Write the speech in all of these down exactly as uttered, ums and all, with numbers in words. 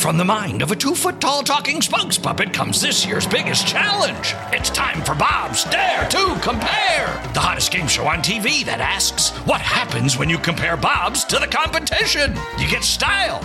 From the mind of a two-foot-tall talking spokes puppet comes this year's biggest challenge. It's time for Bob's Dare to Compare, the hottest game show on T V that asks, what happens when you compare Bobs to the competition? You get style.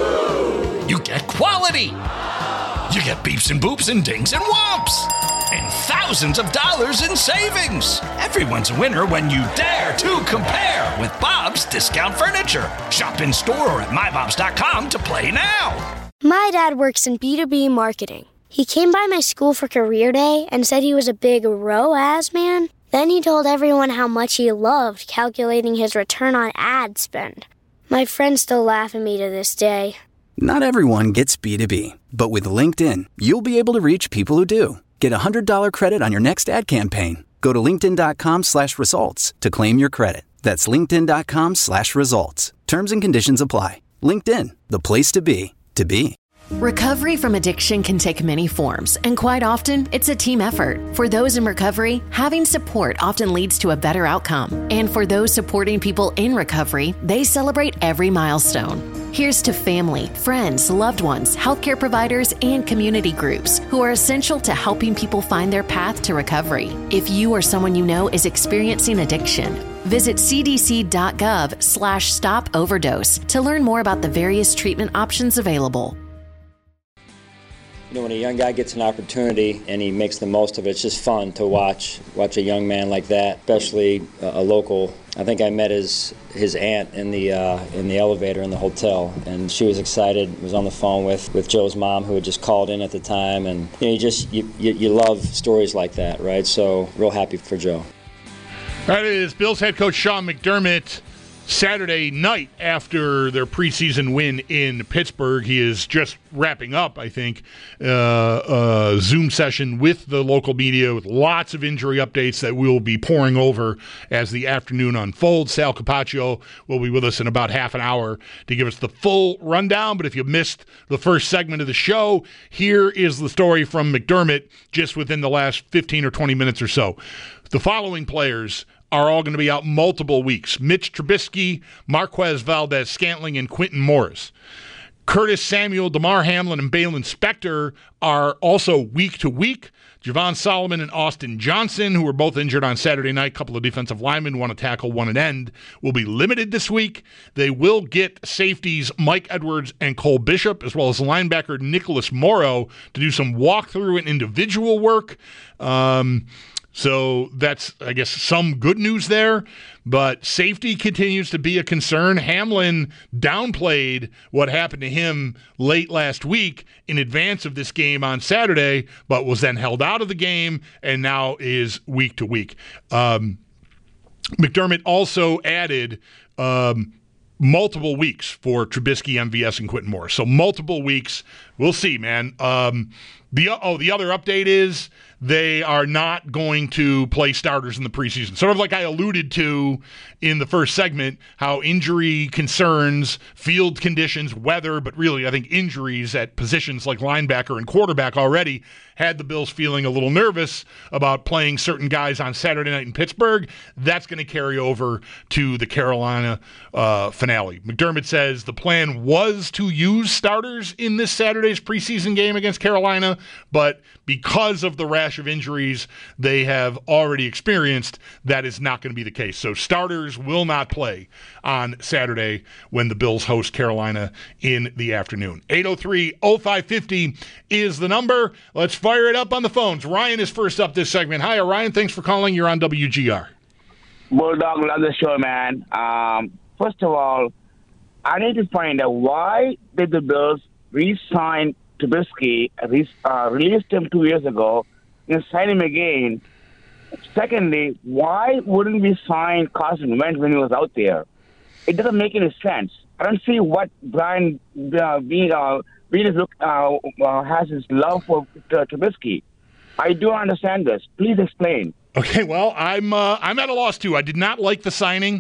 You get quality. You get beeps and boops and dings and whomps. And thousands of dollars in savings. Everyone's a winner when you dare to compare with Bob's Discount Furniture. Shop in store or at my bobs dot com to play now. My dad works in B two B marketing. He came by my school for career day and said he was a big R O A S man. Then he told everyone how much he loved calculating his return on ad spend. My friends still laugh at me to this day. Not everyone gets B two B, but with LinkedIn, you'll be able to reach people who do. Get a one hundred dollars credit on your next ad campaign. Go to linkedin.com slash results to claim your credit. That's linkedin.com slash results. Terms and conditions apply. LinkedIn, the place to be, to be. Recovery from addiction can take many forms, and quite often, it's a team effort. For those in recovery, having support often leads to a better outcome. And for those supporting people in recovery, they celebrate every milestone. Here's to family, friends, loved ones, healthcare providers, and community groups who are essential to helping people find their path to recovery. If you or someone you know is experiencing addiction, visit cdc.gov slash stop overdose to learn more about the various treatment options available. You know, when a young guy gets an opportunity and he makes the most of it, it's just fun to watch watch a young man like that, especially a, a local. I think I met his his aunt in the uh, in the elevator in the hotel, and she was excited. Was on the phone with, with Joe's mom, who had just called in at the time, and you know, you just you, you you love stories like that, right? So real happy for Joe. That is Bills head coach Sean McDermott. Saturday night after their preseason win in Pittsburgh. He is just wrapping up, I think, uh, a Zoom session with the local media with lots of injury updates that we'll be pouring over as the afternoon unfolds. Sal Capaccio will be with us in about half an hour to give us the full rundown. But if you missed the first segment of the show, here is the story from McDermott just within the last fifteen or twenty minutes or so. The following players are all going to be out multiple weeks. Mitch Trubisky, Marquez Valdez-Scantling, and Quintin Morris. Curtis Samuel, Damar Hamlin, and Balin Spector are also week to week. Javon Solomon and Austin Johnson, who were both injured on Saturday night, a couple of defensive linemen, one a tackle, one an end, will be limited this week. They will get safeties Mike Edwards and Cole Bishop, as well as linebacker Nicholas Morrow, to do some walkthrough and individual work. Um... So that's, I guess, some good news there, but safety continues to be a concern. Hamlin downplayed what happened to him late last week in advance of this game on Saturday, but was then held out of the game and now is week to week. Um, McDermott also added um, multiple weeks for Trubisky, M V S, and Quintin Morris. So multiple weeks. We'll see, man. Um, the oh, the other update is they are not going to play starters in the preseason. Sort of like I alluded to in the first segment, how injury concerns, field conditions, weather, but really I think injuries at positions like linebacker and quarterback already had the Bills feeling a little nervous about playing certain guys on Saturday night in Pittsburgh. That's going to carry over to the Carolina uh, finale. McDermott says the plan was to use starters in this Saturday's preseason game against Carolina, but because of the rash of injuries they have already experienced, that is not going to be the case. So starters will not play on Saturday when the Bills host Carolina in the afternoon. eight oh three oh five five oh is the number. Let's fire it up on the phones. Ryan is first up this segment. Hi, Ryan. Thanks for calling. You're on W G R. Bulldog, love the show, man. Um, first of all, I need to find out why did the Bills re-sign Trubisky, uh, released him two years ago, and sign him again. Secondly, why wouldn't we sign Carson Wentz when he was out there? It doesn't make any sense. I don't see what Brian uh, Bean, uh, Bean look, uh, uh, has his love for uh, Trubisky. I do understand this. Please explain. Okay, well, I'm uh, I'm at a loss too. I did not like the signing.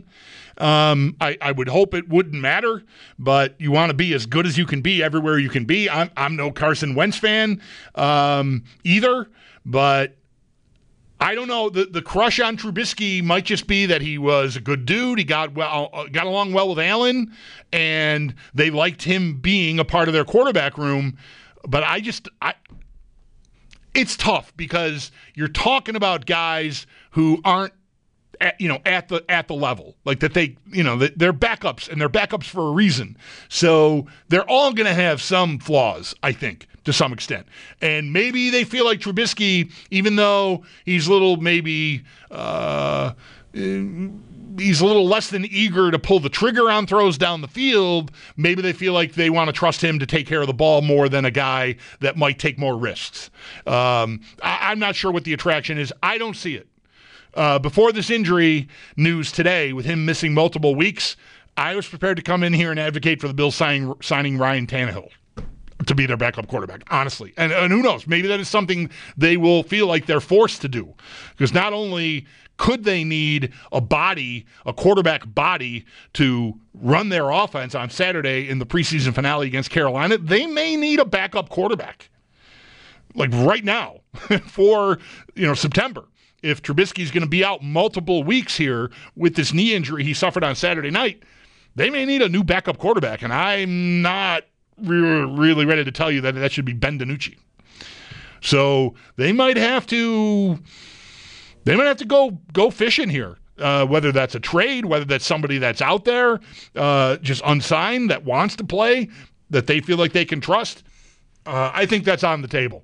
Um, I, I would hope it wouldn't matter, but you want to be as good as you can be everywhere you can be. I'm I'm no Carson Wentz fan um, either, but I don't know. The the crush on Trubisky might just be that he was a good dude. He got well, got along well with Allen, and they liked him being a part of their quarterback room. But I just, I, it's tough because you're talking about guys who aren't, at, you know, at the at the level, like that they, you know, they're backups, and they're backups for a reason. So they're all going to have some flaws, I think, to some extent. And maybe they feel like Trubisky, even though he's a little maybe uh, he's a little less than eager to pull the trigger on throws down the field, maybe they feel like they want to trust him to take care of the ball more than a guy that might take more risks. Um, I, I'm not sure what the attraction is. I don't see it. Uh, before this injury news today, with him missing multiple weeks, I was prepared to come in here and advocate for the Bills signing, signing Ryan Tannehill to be their backup quarterback, honestly. And, and who knows, maybe that is something they will feel like they're forced to do. Because not only could they need a body, a quarterback body, to run their offense on Saturday in the preseason finale against Carolina, they may need a backup quarterback. Like right now, for you know September. If Trubisky's going to be out multiple weeks here with this knee injury he suffered on Saturday night, they may need a new backup quarterback, and I'm not re- really ready to tell you that that should be Ben DiNucci. So they might have to, they might have to go go fishing here. Uh, whether that's a trade, whether that's somebody that's out there uh, just unsigned that wants to play, that they feel like they can trust. Uh, I think that's on the table.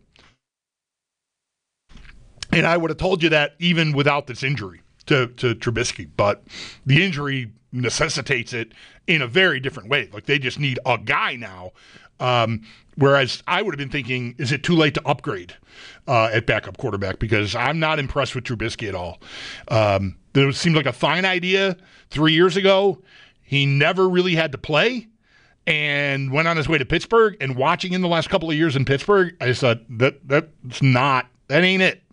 And I would have told you that even without this injury to, to Trubisky. But the injury necessitates it in a very different way. Like, they just need a guy now. Um, whereas I would have been thinking, is it too late to upgrade uh, at backup quarterback? Because I'm not impressed with Trubisky at all. Um, it seemed like a fine idea three years ago. He never really had to play and went on his way to Pittsburgh. And watching in the last couple of years in Pittsburgh, I just thought, that, that's not, that ain't it.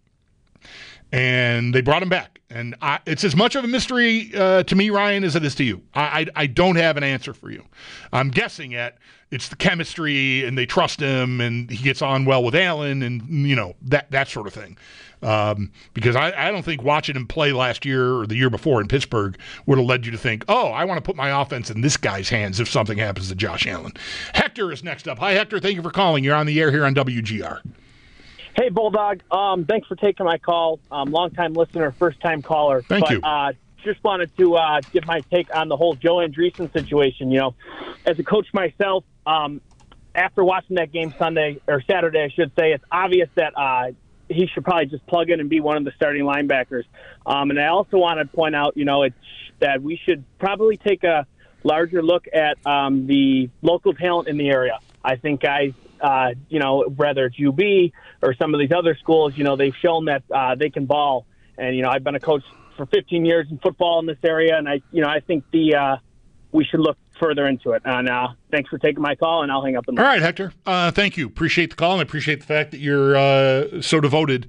And they brought him back. And I, it's as much of a mystery uh, to me, Ryan, as it is to you. I, I I don't have an answer for you. I'm guessing at it's the chemistry, and they trust him, and he gets on well with Allen, and, you know, that, that sort of thing. Um, because I, I don't think watching him play last year or the year before in Pittsburgh would have led you to think, oh, I want to put my offense in this guy's hands if something happens to Josh Allen. Hector is next up. Hi, Hector. Thank you for calling. You're on the air here on W G R. Hey, Bulldog. Um, thanks for taking my call. Um, long-time listener, first-time caller. Thank but, you. Uh, just wanted to uh, give my take on the whole Joe Andreessen situation. You know, as a coach myself, um, after watching that game Sunday, or Saturday, I should say, it's obvious that uh, he should probably just plug in and be one of the starting linebackers. Um, and I also want to point out, you know, it's, that we should probably take a larger look at um, the local talent in the area. I think guys, uh, you know, whether it's U B or some of these other schools, you know, they've shown that uh, they can ball. And, you know, I've been a coach for fifteen years in football in this area, and I, you know, I think the uh, we should look further into it. And uh, thanks for taking my call, and I'll hang up the mic. All right, Hector. Uh, thank you. Appreciate the call, and I appreciate the fact that you're uh, so devoted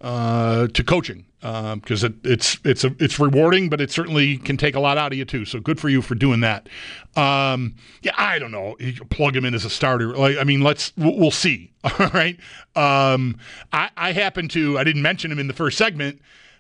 uh, to coaching, because um, it, it's it's a, it's rewarding, but it certainly can take a lot out of you too. So good for you for doing that. Um, yeah, I don't know. You plug him in as a starter. Like, I mean, let's we'll, we'll see. All right. Um, I, I happen to. I didn't mention him in the first segment.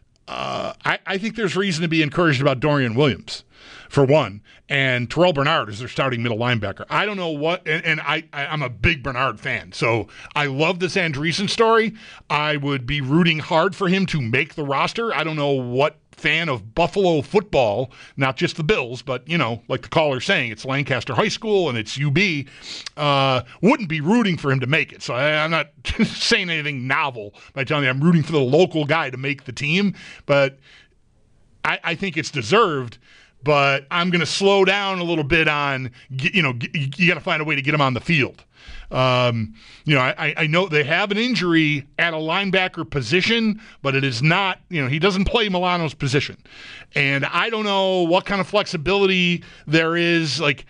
Uh, I, I think there's reason to be encouraged about Dorian Williams, for one, and Terrell Bernard is their starting middle linebacker. I don't know what, and, and I, I, I'm a big Bernard fan, so I love this Andreessen story. I would be rooting hard for him to make the roster. I don't know what fan of Buffalo football, not just the Bills, but, you know, like the caller's saying, it's Lancaster High School and it's U B, uh, wouldn't be rooting for him to make it. So I, I'm not saying anything novel by telling you I'm rooting for the local guy to make the team, but I, I think it's deserved. But I'm going to slow down a little bit on, you know, you got to find a way to get him on the field. Um, you know, I, I know they have an injury at a linebacker position, but it is not, you know, he doesn't play Milano's position. And I don't know what kind of flexibility there is, like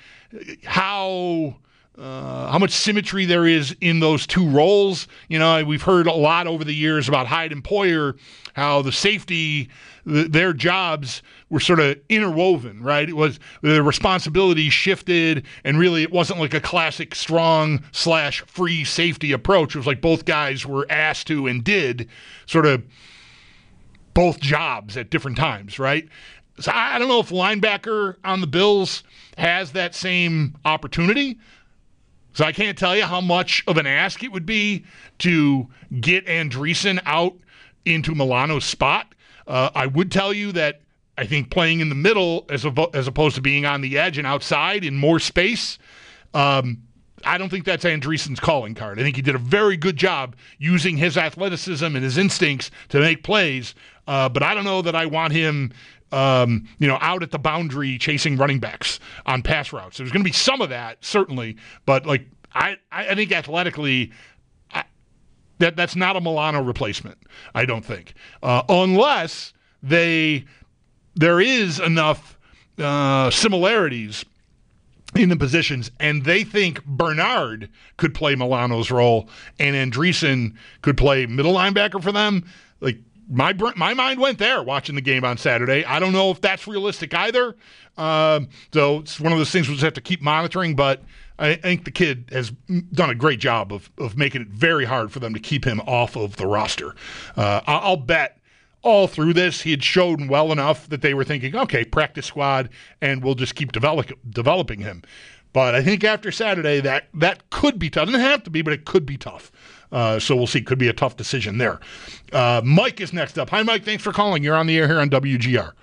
how uh, how much symmetry there is in those two roles. You know, we've heard a lot over the years about Hyde and Poyer, how the safety, th- their jobs were sort of interwoven, right? It was the responsibility shifted, and really it wasn't like a classic strong slash free safety approach. It was like both guys were asked to and did sort of both jobs at different times, right? So I don't know if linebacker on the Bills has that same opportunity. So I can't tell you how much of an ask it would be to get Andreessen out into Milano's spot. Uh, I would tell you that I think playing in the middle as, a, as opposed to being on the edge and outside in more space, um, I don't think that's Andreessen's calling card. I think he did a very good job using his athleticism and his instincts to make plays, uh, but I don't know that I want him Um, you know, out at the boundary chasing running backs on pass routes. There's going to be some of that, certainly, but like I, I think athletically, I, that that's not a Milano replacement. I don't think, uh, unless they there is enough uh, similarities in the positions, and they think Bernard could play Milano's role, and Andreessen could play middle linebacker for them. Like. My my mind went there watching the game on Saturday. I don't know if that's realistic either. Um, so it's one of those things we'll just have to keep monitoring, but I think the kid has done a great job of, of making it very hard for them to keep him off of the roster. Uh, I'll bet all through this he had shown well enough that they were thinking, okay, practice squad, and we'll just keep develop, developing him. But I think after Saturday, that, that could be tough. It doesn't have to be, but it could be tough. Uh, so we'll see. Could be a tough decision there. Uh, Mike is next up. Hi, Mike. Thanks for calling. You're on the air here on W G R.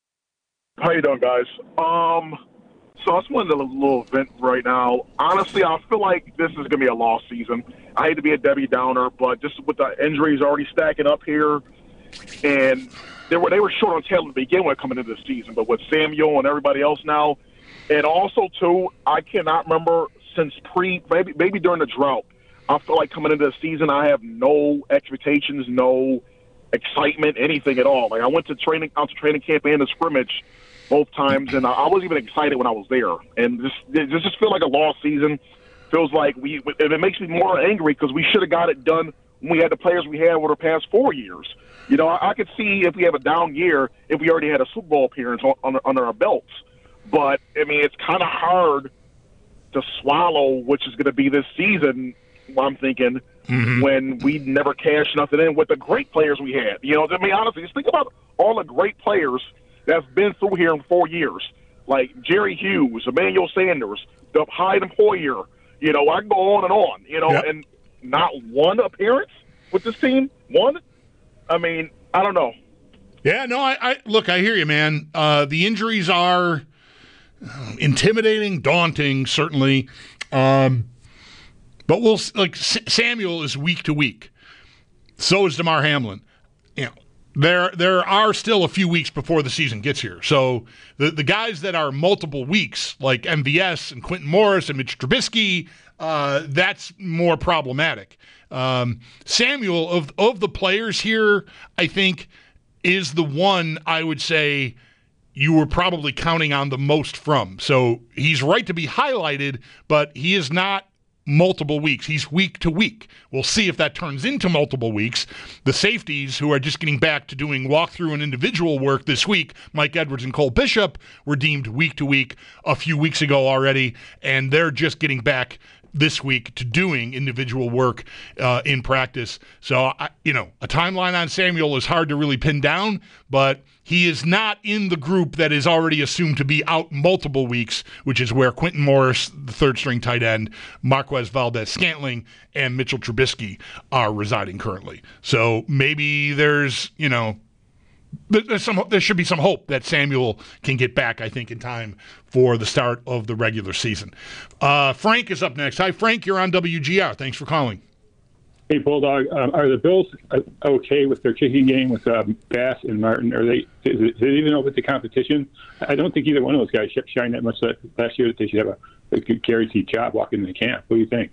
How you doing, guys? Um, so I just wanted a little vent right now. Honestly, I feel like this is going to be a lost season. I hate to be a Debbie Downer, but just with the injuries already stacking up here, and they were they were short on talent to begin with coming into the season, but with Samuel and everybody else now, and also too, I cannot remember since pre maybe maybe during the drought. I feel like coming into the season, I have no expectations, no excitement, anything at all. Like I went to training, out to training camp and the scrimmage both times, and I wasn't even excited when I was there. And this, it just feels like a lost season. Feels like we, and it makes me more angry because we should have got it done when we had the players we had over the past four years. You know, I, I could see if we have a down year if we already had a Super Bowl appearance on, on, under our belts. But I mean, it's kind of hard to swallow, which is going to be this season. I'm thinking mm-hmm. when we never cashed nothing in with the great players we had. You know, I mean, honestly, just think about all the great players that's been through here in four years, like Jerry Hughes, Emmanuel Sanders, the Hyde and Hoyer. You know, I can go on and on. You know, yep. and not one appearance with this team. One. I mean, I don't know. Yeah, no, I, I look. I hear you, man. Uh, the injuries are intimidating, daunting, certainly. Um, But we'll like Samuel is week to week. So is Damar Hamlin. You know, there there are still a few weeks before the season gets here. So the the guys that are multiple weeks, like M V S and Quentin Morris and Mitch Trubisky, uh, that's more problematic. Um, Samuel of of the players here, I think, is the one I would say you were probably counting on the most from. So he's right to be highlighted, but he is not multiple weeks. He's week to week. We'll see if that turns into multiple weeks. The safeties, who are just getting back to doing walkthrough and individual work this week, Mike Edwards and Cole Bishop, were deemed week to week a few weeks ago already, and they're just getting back this week to doing individual work uh, in practice. So, I, you know, a timeline on Samuel is hard to really pin down, but he is not in the group that is already assumed to be out multiple weeks, which is where Quentin Morris, the third-string tight end, Marquez Valdez-Scantling, and Mitchell Trubisky are residing currently. So maybe there's, you know, There's some, there should be some hope that Samuel can get back, I think, in time for the start of the regular season. Uh, Frank is up next. Hi, Frank. You're on W G R. Thanks for calling. Hey, Bulldog. Um, are the Bills okay with their kicking game with um, Bass and Martin? Are they? Do they even know with the competition? I don't think either one of those guys shined that much last year that they should have a, a guaranteed job walking into camp. What do you think?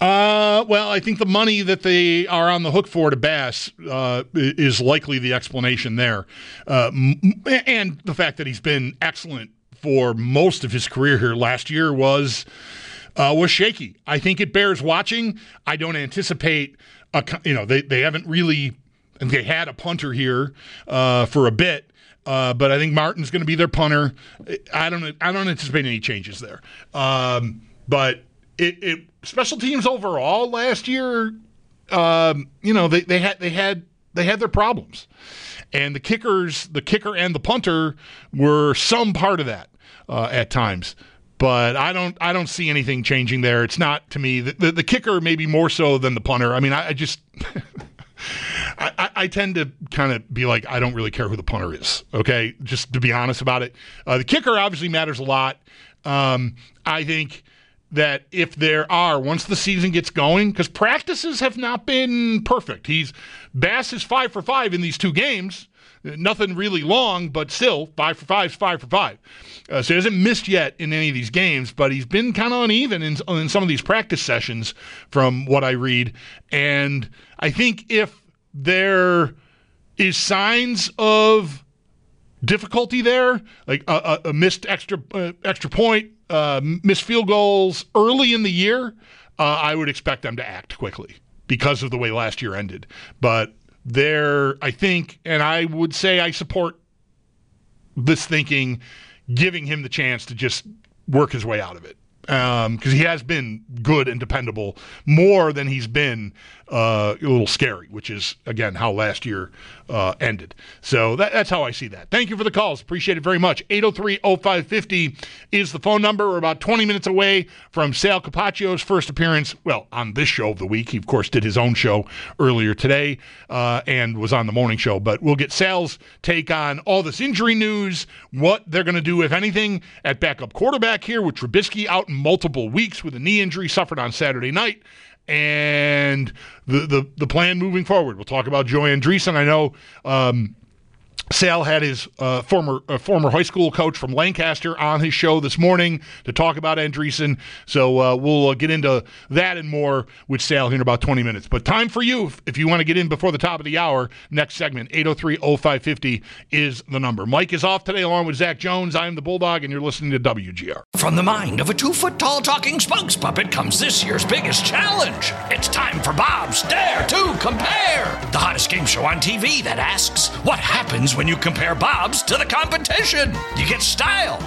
Uh, well, I think the money that they are on the hook for to Bass uh, is likely the explanation there. Uh, and the fact that he's been excellent for most of his career here. Last year was uh, was shaky. I think it bears watching. I don't anticipate, a, you know, they, they haven't really, and they had a punter here uh, for a bit. Uh, but I think Martin's going to be their punter. I don't I don't anticipate any changes there. Um, but it, it special teams overall last year, um, you know, they, they had they had they had their problems, And the kickers, the kicker and the punter were some part of that uh, at times. But I don't I don't see anything changing there. It's not, to me, the, the, the kicker maybe more so than the punter. I mean, I, I just... I, I tend to kind of be like, I don't really care who the punter is, okay? Just to be honest about it. Uh, the kicker obviously matters a lot. Um, I think that if there are, once the season gets going, because practices have not been perfect. He's Bass is five for five in these two games. Nothing really long, but still, five for five is five for five. Uh, so he hasn't missed yet in any of these games, but he's been kind of uneven in, in some of these practice sessions from what I read. And I think if there is signs of difficulty there, like a, a, a missed extra uh, extra point, uh, missed field goals early in the year, uh, I would expect them to act quickly because of the way last year ended. But there, I think, and I would say I support this thinking, giving him the chance to just work his way out of it. Because um, he has been good and dependable more than he's been uh, a little scary, which is, again, how last year uh, ended. So that, that's how I see that. Thank you for the calls. Appreciate it very much. eight oh three oh five five oh is the phone number. We're about twenty minutes away from Sal Capaccio's first appearance, well, on this show of the week. He, of course, did his own show earlier today uh, and was on the morning show. But we'll get Sal's take on all this injury news, what they're going to do, if anything, at backup quarterback here with Trubisky out in multiple weeks with a knee injury suffered on Saturday night, and the the, the plan moving forward. We'll talk about Joe Andreessen. I know um, Sal had his uh, former uh, former high school coach from Lancaster on his show this morning to talk about Andreessen. So uh, we'll uh, get into that and more with Sal here in about twenty minutes. But time for you, if you want to get in before the top of the hour, next segment, eight oh three oh five five oh is the number. Mike is off today along with Zach Jones. I'm the Bulldog, and you're listening to W G R. From the mind of a two-foot-tall talking spokes puppet comes this year's biggest challenge. It's time for Bob's Dare to Compare, the hottest game show on T V that asks, what happens when you compare Bob's to the competition? You get style.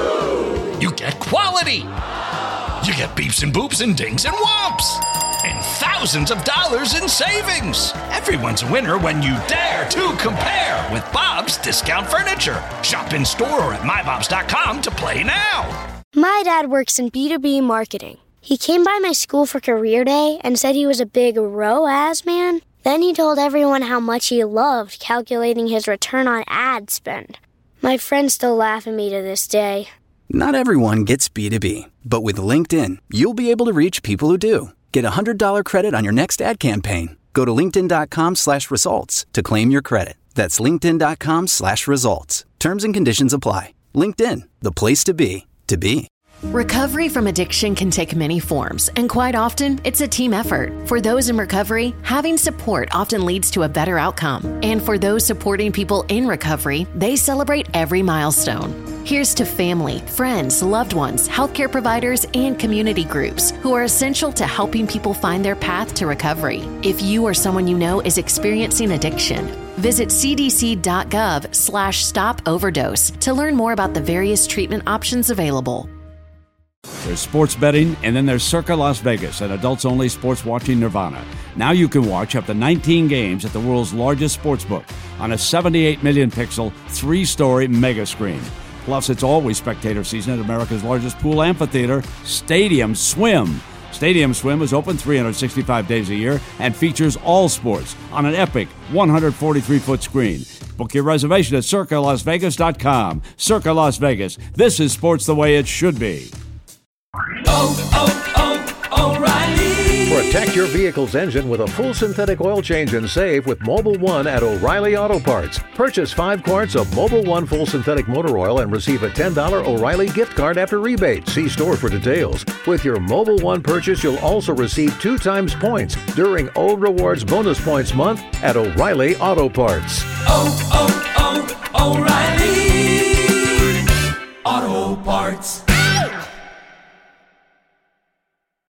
You get quality. You get beeps and boops and dings and whomps. And thousands of dollars in savings. Everyone's a winner when you dare to compare with Bob's Discount Furniture. Shop in store or at my bobs dot com to play now. My dad works in B two B marketing. He came by my school for career day and said he was a big R O A S man. Then he told everyone how much he loved calculating his return on ad spend. My friends still laugh at me to this day. Not everyone gets B two B, but with LinkedIn, you'll be able to reach people who do. Get a one hundred dollars credit on your next ad campaign. Go to linkedin.com slash results to claim your credit. That's linkedin.com slash results. Terms and conditions apply. LinkedIn, the place to be, to be. Recovery from addiction can take many forms, and quite often, it's a team effort. For those in recovery, having support often leads to a better outcome. And for those supporting people in recovery, they celebrate every milestone. Here's to family, friends, loved ones, healthcare providers, and community groups who are essential to helping people find their path to recovery. If you or someone you know is experiencing addiction, visit cdc.gov slash stop overdose to learn more about the various treatment options available. There's sports betting, and then there's Circa Las Vegas, an adults-only sports watching nirvana. Now you can watch up to nineteen games at the world's largest sportsbook on a seventy-eight million pixel, three-story mega screen. Plus, it's always spectator season at America's largest pool amphitheater, Stadium Swim. Stadium Swim is open three hundred sixty-five days a year and features all sports on an epic one hundred forty-three foot screen. Book your reservation at circa las vegas dot com. Circa Las Vegas. This is sports the way it should be. Oh, oh, oh, O'Reilly. Protect your vehicle's engine with a full synthetic oil change and save with Mobil one at O'Reilly Auto Parts. Purchase five quarts of Mobil one full synthetic motor oil and receive a ten dollars O'Reilly gift card after rebate. See store for details. With your Mobil one purchase, you'll also receive two times points during O Rewards Bonus Points Month at O'Reilly Auto Parts. Oh, oh.